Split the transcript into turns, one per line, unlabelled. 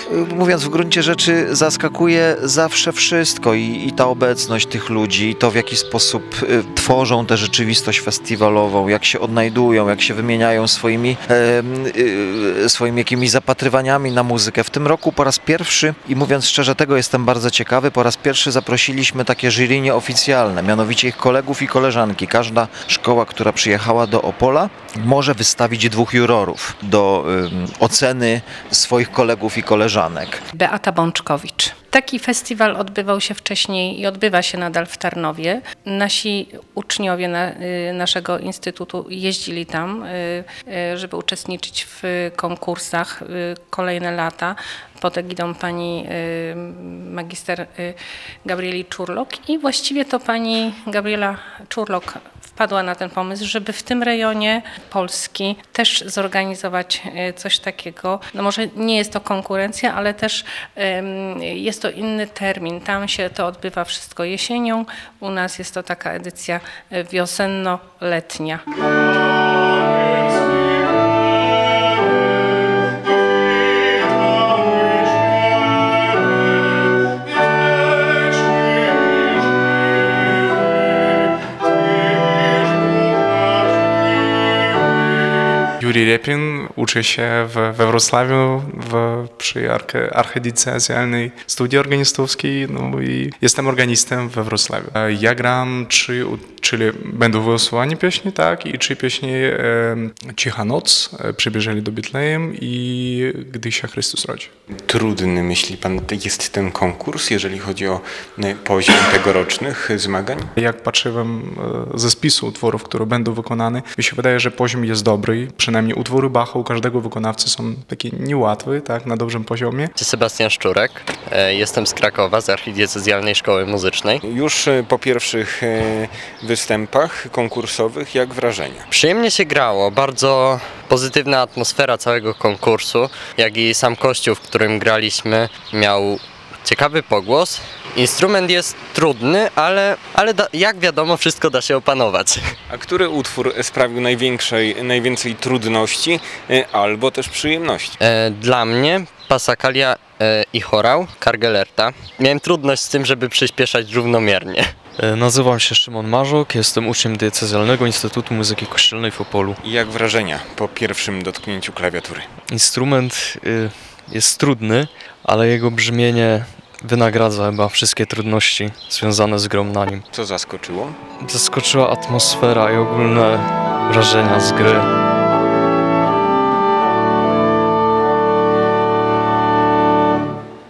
mówiąc w gruncie rzeczy, zaskakuje zawsze wszystko i ta obecność tych ludzi, i to w jaki sposób tworzą tę rzeczywistość festiwalową, jak się odnajdują, jak się wymieniają swoimi jakimiś zapatrywaniami na muzykę. W tym roku po raz pierwszy, i mówiąc szczerze, tego jestem bardzo ciekawy, po raz pierwszy zaprosiliśmy takie jury nieoficjalne, mianowicie ich kolegów i koleżanki. Każda szkoła, która przyjechała do Opola, może wystawić 2 jurorów do oceny swoich kolegów i koleżanek.
Beata Bączkowicz. Taki festiwal odbywał się wcześniej i odbywa się nadal w Tarnowie. Nasi uczniowie naszego instytutu jeździli tam, żeby uczestniczyć w konkursach kolejne lata pod egidą pani magister Gabrieli Czurlok i właściwie to pani Gabriela Czurlok wpadła na ten pomysł, żeby w tym rejonie Polski też zorganizować coś takiego. No może nie jest to konkurencja, ale też jest to inny termin. Tam się to odbywa wszystko jesienią. U nas jest to taka edycja wiosenno-letnia.
Юрий Репин, uczy się we Wrocławiu przy archidiecezjalnej studii organistowskiej, no i jestem organistą we Wrocławiu. Ja gram czyli będą wylosowane pieśni, tak, i 3 pieśni Cicha noc, Przybieżeli do Betlejem i Gdy się Chrystus rodzi.
Trudny, myśli pan, jest ten konkurs, jeżeli chodzi o poziom tegorocznych zmagań?
Jak patrzyłem ze spisu utworów, które będą wykonane, mi się wydaje, że poziom jest dobry. Przynajmniej utwory Bacha u każdego wykonawcy są takie niełatwe, tak, na dobrym poziomie.
Sebastian Szczurek, jestem z Krakowa, z Archidiecezjalnej Szkoły Muzycznej.
Już po pierwszych występach konkursowych, jak wrażenia?
Przyjemnie się grało, bardzo pozytywna atmosfera całego konkursu, jak i sam kościół, w którym graliśmy, miał ciekawy pogłos. Instrument jest trudny, ale jak wiadomo, wszystko da się opanować.
A który utwór sprawił najwięcej trudności albo też przyjemności?
Dla mnie Passacaglia i chorał Kargelerta. Miałem trudność z tym, żeby przyspieszać równomiernie.
Nazywam się Szymon Marzok, jestem uczniem Diecezjalnego Instytutu Muzyki Kościelnej w Opolu.
I jak wrażenia po pierwszym dotknięciu klawiatury?
Instrument jest trudny, ale jego brzmienie wynagradza chyba wszystkie trudności związane z grą na nim.
Co zaskoczyło?
Zaskoczyła atmosfera i ogólne wrażenia z gry.